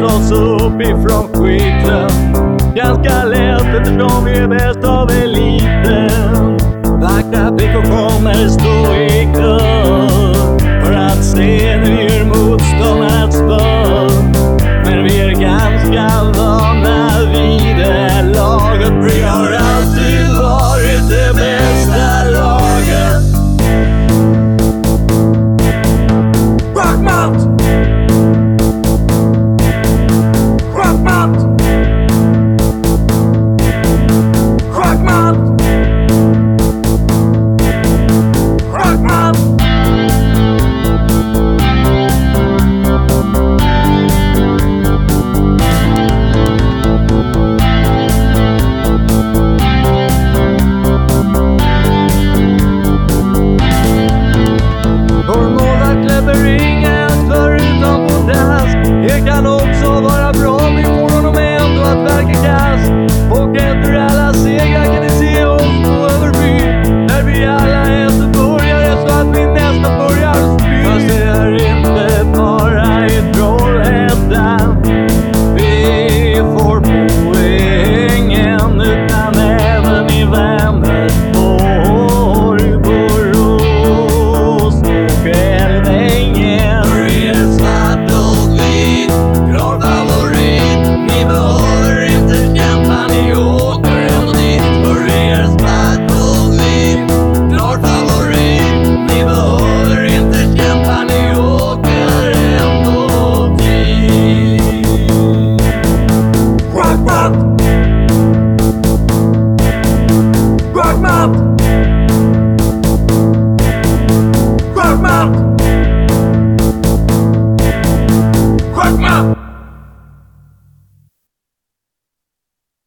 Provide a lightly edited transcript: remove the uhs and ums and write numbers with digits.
oss upp ifrån skiten. Ganska lätt eftersom vi är bäst av eliten. Vackra BK kommer stå i kör för att se ner motståndarnas spön. Men vi är ganska vana vid det laget.